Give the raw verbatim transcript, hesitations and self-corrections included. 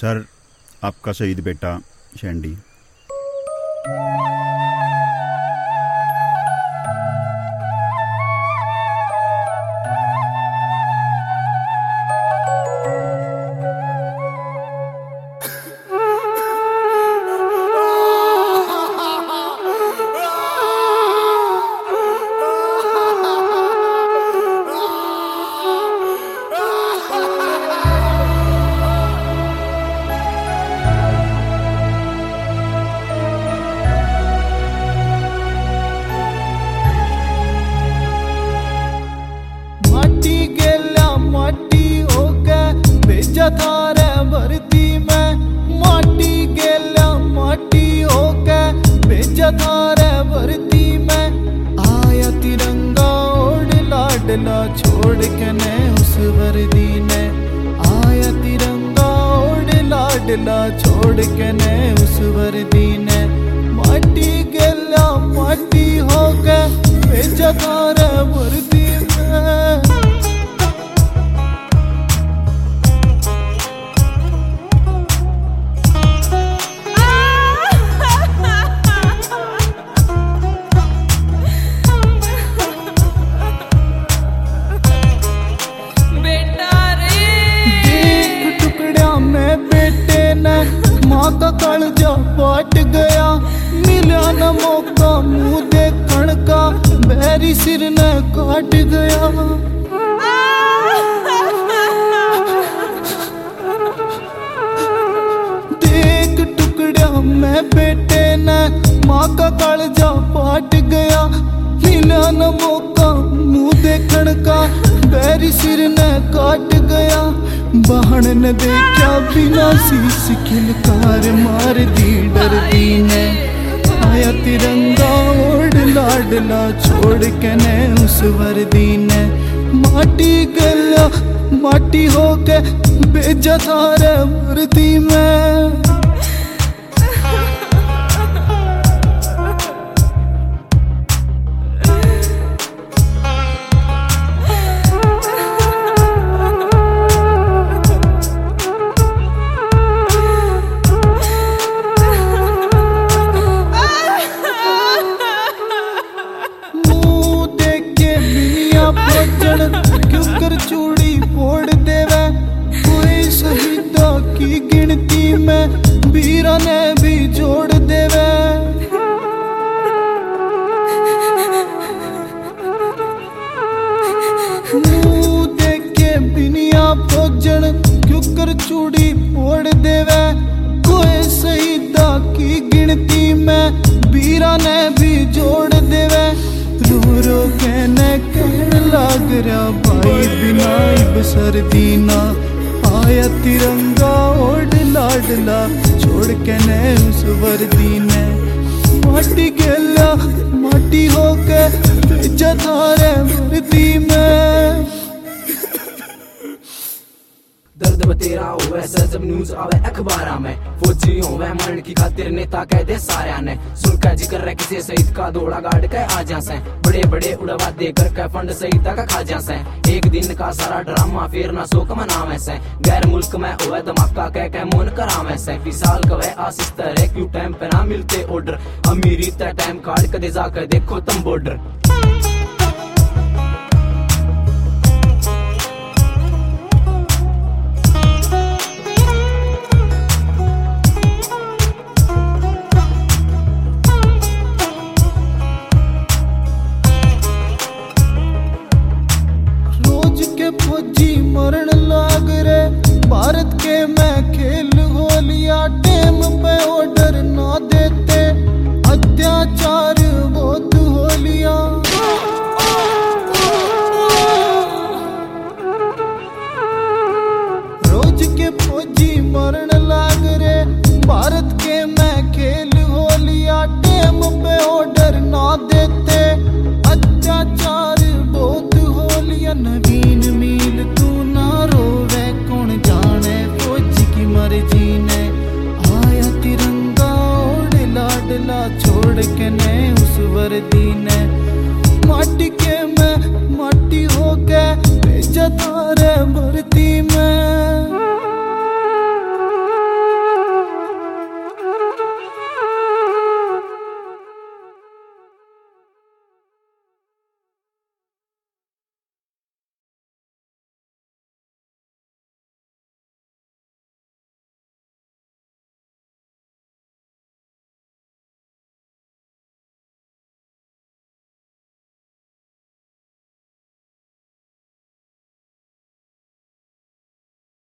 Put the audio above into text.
Sir, आपका शहीद बेटा शैंडी। थारे भरती में माटी गेला माटी होके भेजा थारे भरती में। आया तिरंगा ओढ़ लाडला छोड़ के ने उस वर्दी ने। आया तिरंगा ओढ़ लाडला छोड़ के ने उस वर्दी ने। माटी गेला माटी होके भेजा थारे भरती में। माँ का कालजा फाट गया, मिला न मौका मुँह देखण का, बैरी सिर ने काट गया। देख टुकड़ा में बेटे ने माँ का कालजा फाट गया, मिला न मौका मुँह देखण का, बैरी सिर ने काट गया। बहन ने देखा बिना शीश खिलकार मार दी डरती ने। आया तिरंगा ओढ़ लाडला छोड़ के ने उस वर्दी ने। माटी गला माटी होके भेजा थारे वर्दी में। क्यों कर चूड़ी फोड़ देवे कोई शहीदा की गिनती में, वीरा ने भी जोड़ देवे। मुँह देख के बिनिया भोजन क्यों कर चूड़ी फोड़ देवे कोई शहीदा की गिनती में, वीरा ने भी जोड़ देवे। रो रो कहने कहने लाग रहा भाई बिना इब सर्दी ना। आया तिरंगा ओढ़ लाडला छोड़ के ने उस वर्दी ने। माटी गेला माटी होके भेजा थारे वर्दी में। दर्द बतेरा होवे जब न्यूज आवे अखबारा में, फौजी होवे मरण की खातिर नेता कह दे सारा ने। सुन का जिक्र रह किसी शहीद का दौड़ा गाड़ के आ जा से, बड़े बड़े उड़वा देकर के फंड शहीद का खा जा से। एक दिन का सारा ड्रामा फिर ना शोक मनावे से, गैर मुल्क में होवे धमाका कह के मौन करावे से। विशाल कवे आशीष तरह क्यों टाइम पे ना मिलते ऑर्डर, अमीरी तय टाइम काट के दे जाकर देखो तुम बॉर्डर। फौजी मरण लाग रे भारत के मैं खेल हो लिया। टेम पे ऑर्डर ना देते अत्याचार बहुत हो लिया। रोज के फौजी मरण लाग रे भारत के मैं खेल हो लिया। टेम पे ऑर्डर ना देते अत्याचार बहुत हो लिया। नवीन मील तू ना रोवे कौन जाने फौजी की मर्जी ने। आया तिरंगा ओढ़ लाडला छोड़ के ने उस वर्दी ने। माटी